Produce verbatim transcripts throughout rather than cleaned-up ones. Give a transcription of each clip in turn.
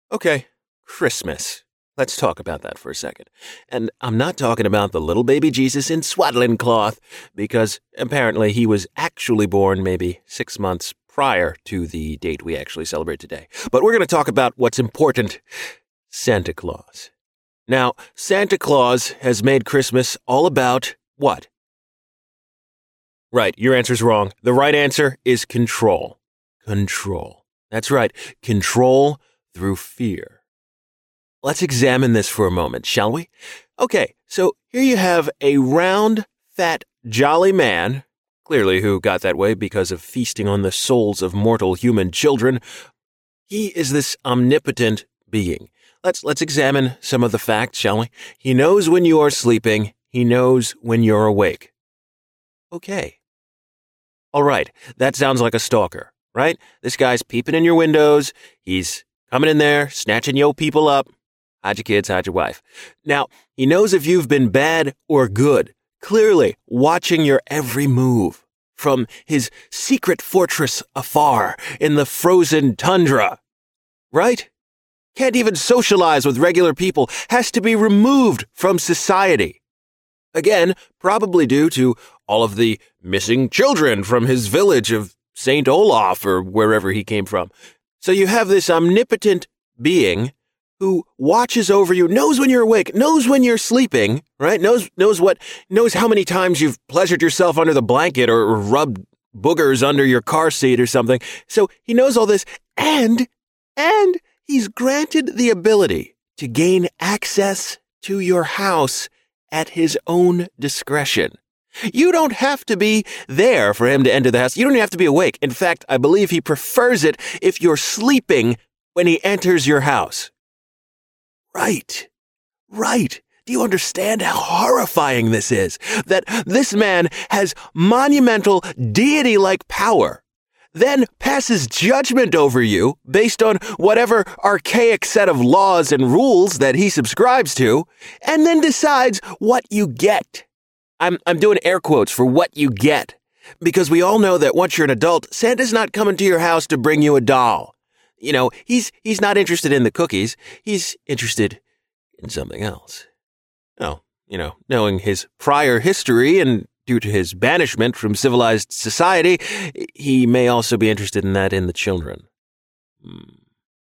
Okay, Christmas. Let's talk about that for a second. And I'm not talking about the little baby Jesus in swaddling cloth, because apparently he was actually born maybe six months prior to the date we actually celebrate today. But we're going to talk about what's important: Santa Claus. Now, Santa Claus has made Christmas all about what? Right, your answer's wrong. The right answer is control. Control. That's right, control through fear. Let's examine this for a moment, shall we? Okay, so here you have a round, fat, jolly man, clearly who got that way because of feasting on the souls of mortal human children. He is this omnipotent being. Let's let's examine some of the facts, shall we? He knows when you are sleeping. He knows when you're awake. Okay. All right, that sounds like a stalker, right? This guy's peeping in your windows. He's coming in there, snatching yo people up. Hide your kids, hide your wife. Now, he knows if you've been bad or good, clearly watching your every move from his secret fortress afar in the frozen tundra, right? Can't even socialize with regular people, has to be removed from society. Again, probably due to all of the missing children from his village of Saint Olaf or wherever he came from. So you have this omnipotent being who watches over you, knows when you're awake, knows when you're sleeping, right? Knows knows what knows how many times you've pleasured yourself under the blanket or, or rubbed boogers under your car seat or something. So he knows all this, and and he's granted the ability to gain access to your house at his own discretion. You don't have to be there for him to enter the house. You don't even have to be awake. In fact, I believe he prefers it if you're sleeping when he enters your house. Right. Right. Do you understand how horrifying this is? That this man has monumental deity-like power, then passes judgment over you based on whatever archaic set of laws and rules that he subscribes to, and then decides what you get. I'm I'm doing air quotes for what you get, because we all know that once you're an adult, Santa's not coming to your house to bring you a doll. You know, he's he's not interested in the cookies. He's interested in something else. Oh, you know, knowing his prior history and due to his banishment from civilized society, he may also be interested in that in the children. Hmm.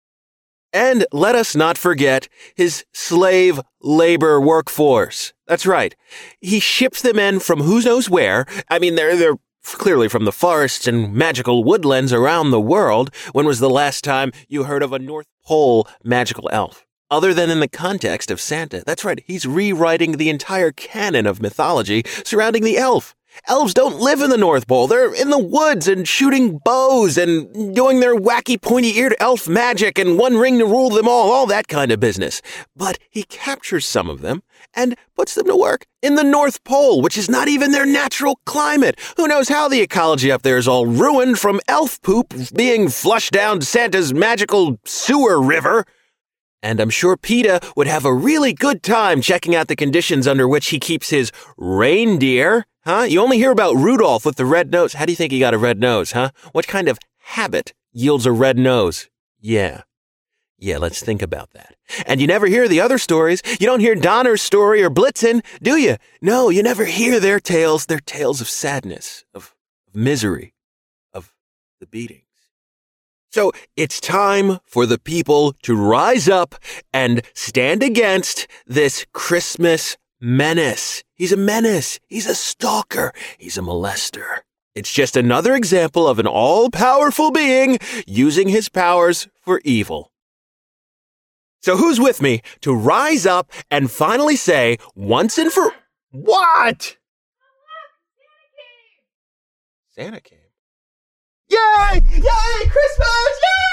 And let us not forget his slave labor workforce. That's right. He ships them in from who knows where. I mean, they're they're clearly from the forests and magical woodlands around the world. When was the last time you heard of a North Pole magical elf? Other than in the context of Santa. That's right. He's rewriting the entire canon of mythology surrounding the elf. Elves don't live in the North Pole. They're in the woods and shooting bows and doing their wacky pointy-eared elf magic and one ring to rule them all, all that kind of business. But he captures some of them and puts them to work in the North Pole, which is not even their natural climate. Who knows how the ecology up there is all ruined from elf poop being flushed down Santa's magical sewer river. And I'm sure PETA would have a really good time checking out the conditions under which he keeps his reindeer. Huh? You only hear about Rudolph with the red nose. How do you think he got a red nose, huh? What kind of habit yields a red nose? Yeah. Yeah, let's think about that. And you never hear the other stories. You don't hear Donner's story or Blitzen, do you? No, you never hear their tales. They're tales of sadness, of, of misery, of the beatings. So it's time for the people to rise up and stand against this Christmas menace. He's a menace. He's a stalker. He's a molester. It's just another example of an all-powerful being using his powers for evil. So who's with me to rise up and finally say, once and for... What? Santa came. Santa came. Yay! Yay! Christmas! Yay!